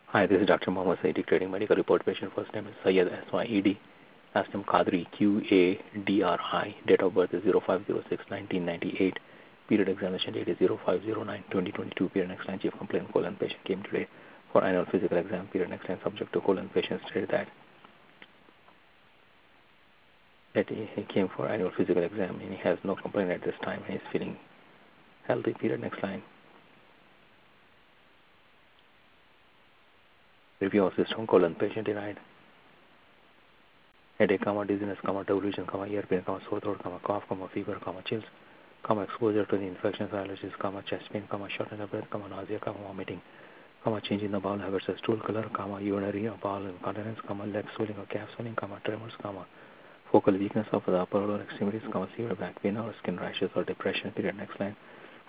Hi, this is Dr. Mohammed Saeed, dictating medical report. Patient first name is Syed S-Y-E-D. Last name Qadri, Q-A-D-R-I. Date of birth is 05/06/1998. Period examination date is 05/09/2022. Period next line chief complaint colon. Patient came today for annual physical exam. Period next line subject to colon. Patient stated that he came for annual physical exam and he has no complaint at this time and he's feeling healthy. Period next line. Review of system colon. Patient denied headache, dizziness, delusion, ear pain, sore throat, cough, fever, chills, exposure to the infections, allergies, chest pain, shortness of breath, nausea, vomiting, change in the bowel habits, stool color, urinary or bowel incontinence, leg swelling or calf swelling, tremors, focal weakness of the upper or lower extremities, severe back pain or skin rashes or depression. Period. Next line.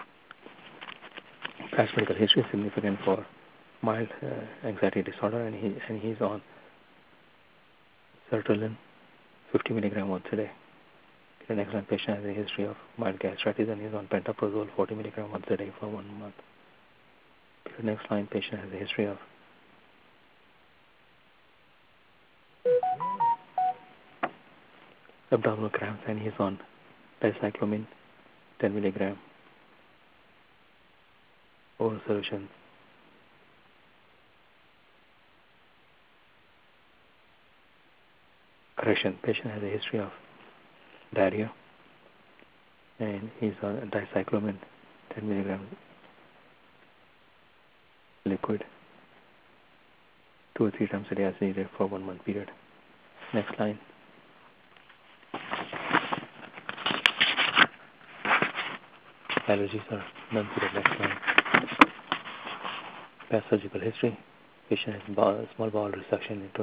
Past medical history is significant for mild anxiety disorder, and he's on sertraline 50 milligram once a day. The next line, patient has a history of mild gastritis and he's on pantoprazole 40 milligram once a day for 1 month. The next line, patient has a history of abdominal cramps and he's on dicyclomine 10 milligram oral solution. Correction, patient has a history of diarrhea and he's on dicyclomine 10 milligram liquid 2 or 3 times a day as needed for 1 month period. Next line. Allergies are none. Period. Next line. Past surgical history. Patient has small bowel resection in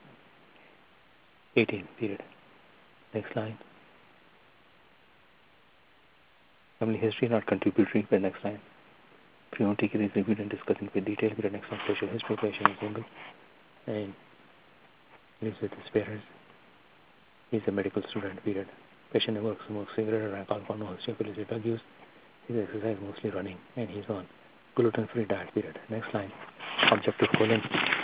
2018. Period. Next line. Family history not contributory. Period. Next line. Pre-OT is reviewed and discussing with detail. Period. Next line. Patient history. Patient is single and lives with his parents. He's a medical student. Period. Patient never smokes cigarette or alcohol, no history of illicit drug use. He's exercise mostly running and he's on gluten-free diet. Period. Next line. Objective colon.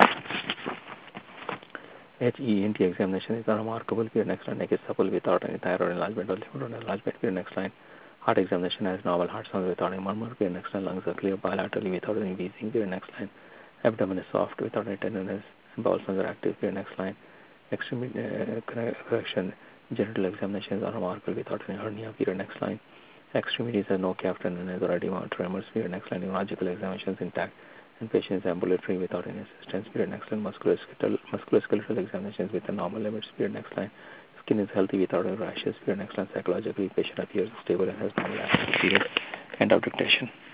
HENT examination is unremarkable. Period. Next line. Neck is supple without any thyroid enlargement or liver enlargement. Period. Next line. Heart examination has normal heart sound without any murmur. Period. Next line. Lungs are clear bilaterally without any wheezing. Period. Next line. Abdomen is soft without any tenderness. Bowel sounds are active. Period. Next line. Extremity correction. Genital examination is unremarkable without any hernia. Period. Next line. Extremities have no calf tenderness or edema or tremors. Period. Next line. Neurological examination is intact and patient is ambulatory without any assistance. Period. Next line. Musculoskeletal examinations with the normal limits. Period. Next line. Skin is healthy without any rashes. Period. Next line. Psychologically, patient appears stable and has normal actions. Period. End of dictation.